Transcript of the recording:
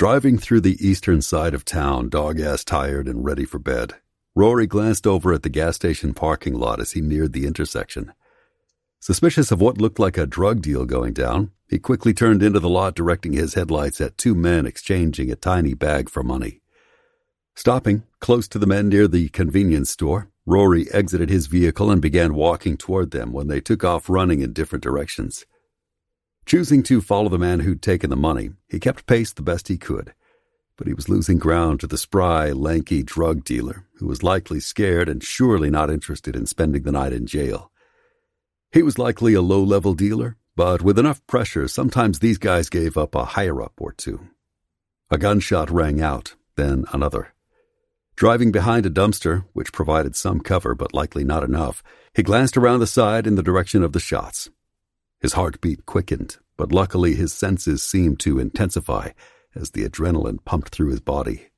Driving through the eastern side of town, dog-ass tired and ready for bed, Rory glanced over at the gas station parking lot as he neared the intersection. Suspicious of what looked like a drug deal going down, he quickly turned into the lot, directing his headlights at two men exchanging a tiny bag for money. Stopping close to the men near the convenience store, Rory exited his vehicle and began walking toward them when they took off running in different directions. Choosing to follow the man who'd taken the money, he kept pace the best he could, but he was losing ground to the spry, lanky drug dealer who was likely scared and surely not interested in spending the night in jail. He was likely a low-level dealer, but with enough pressure, sometimes these guys gave up a higher-up or two. A gunshot rang out, then another. Driving behind a dumpster, which provided some cover but likely not enough, he glanced around the side in the direction of the shots. His heartbeat quickened, but luckily his senses seemed to intensify as the adrenaline pumped through his body.